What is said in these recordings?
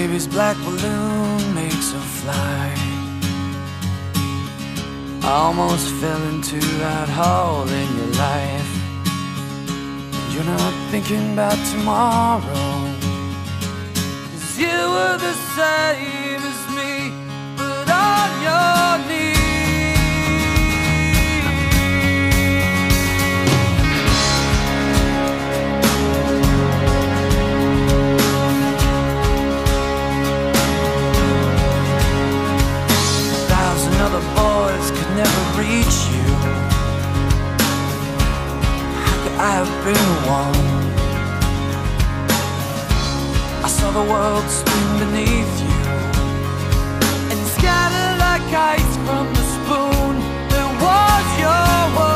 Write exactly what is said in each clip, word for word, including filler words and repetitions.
baby's black balloon makes her fly. I almost fell into that hole in your life. You're not thinking about tomorrow, 'cause you were the same as me, but on your knees. A thousand other boys could never reach you. I have been one. I saw the world spin beneath you and scatter like ice from the spoon that was your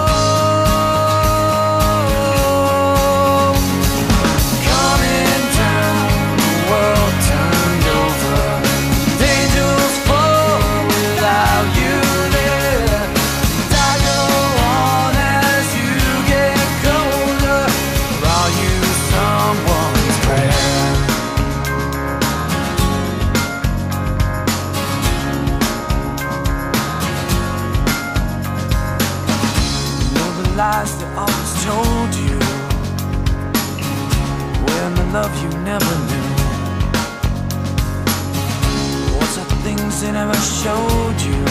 world. Coming down, the world turned over. Angels fall without you there. And I go on as you get colder. Are you someone's prayer? You know the lies that always told you, when the love you never knew. What's the things they never showed you?